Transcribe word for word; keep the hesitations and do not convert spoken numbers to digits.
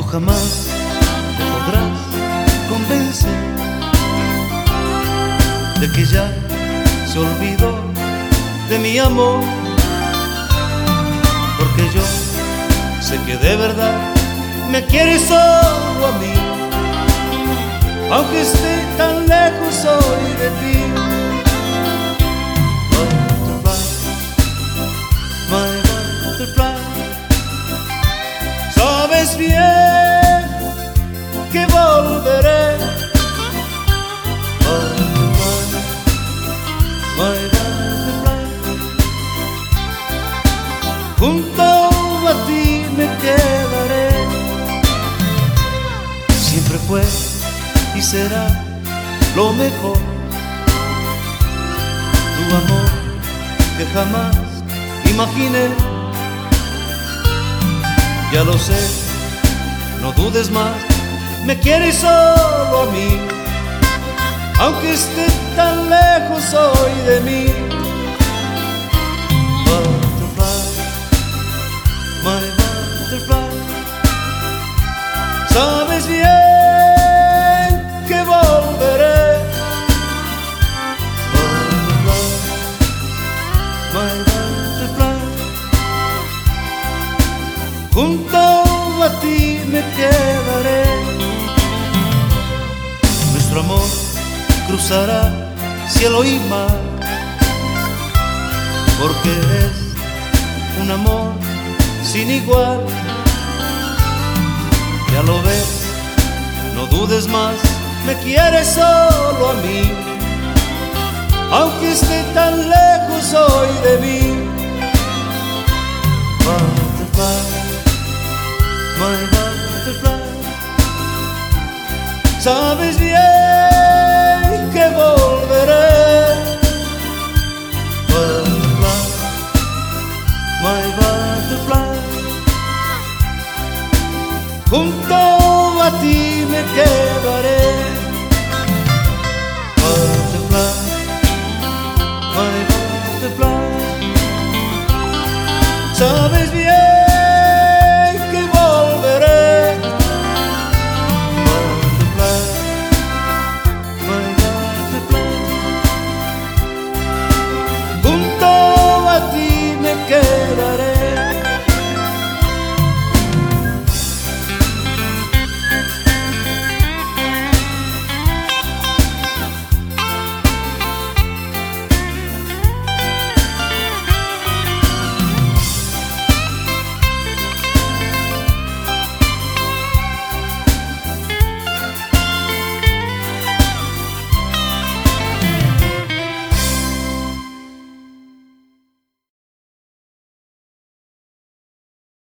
jamás me podrás convencer de que ya se olvidó de mi amor, porque yo sé que de verdad me quieres solo a mí, aunque esté tan lejos hoy de ti. Butterfly, my butterfly, sabes bien que volveré. Butterfly, my butterfly, junto a ti me quedaré. Siempre fue y será lo mejor tu amor que jamás imaginé. Ya lo sé, no dudes más, me quieres solo a mí, aunque esté tan lejos hoy de mí. Butterfly, my butterfly, sabes bien que volveré. Butterfly, my butterfly, junto a ti me quedaré. Nuestro amor cruzará cielo y mar, porque es un amor sin igual. Ya lo ves, no dudes más, me quieres solo a mí, aunque esté tan lejos hoy de mí. Butterfly, my butterfly, sabes bien que volveré. Butterfly, my butterfly, junto a ti me quedaré.